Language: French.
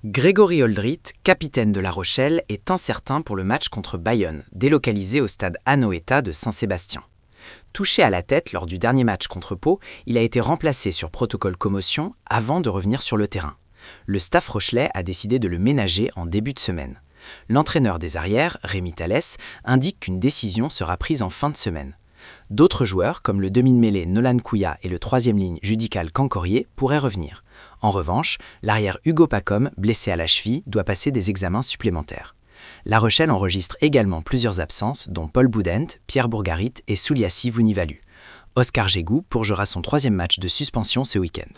Grégory Oldrit, capitaine de La Rochelle, est incertain pour le match contre Bayonne, délocalisé au stade Anoeta de Saint-Sébastien. Touché à la tête lors du dernier match contre Pau, il a été remplacé sur protocole commotion avant de revenir sur le terrain. Le staff rochelais a décidé de le ménager en début de semaine. L'entraîneur des arrières, Rémi Thalès, indique qu'une décision sera prise en fin de semaine. D'autres joueurs, comme le demi de mêlée Nolan Kouya et le troisième ligne Judical Cancorier, pourraient revenir. En revanche, l'arrière Hugo Pacom, blessé à la cheville, doit passer des examens supplémentaires. La Rochelle enregistre également plusieurs absences, dont Paul Boudent, Pierre Bourgarit et Souliassi Vunivalu. Oscar Gégou pourjouera son troisième match de suspension ce week-end.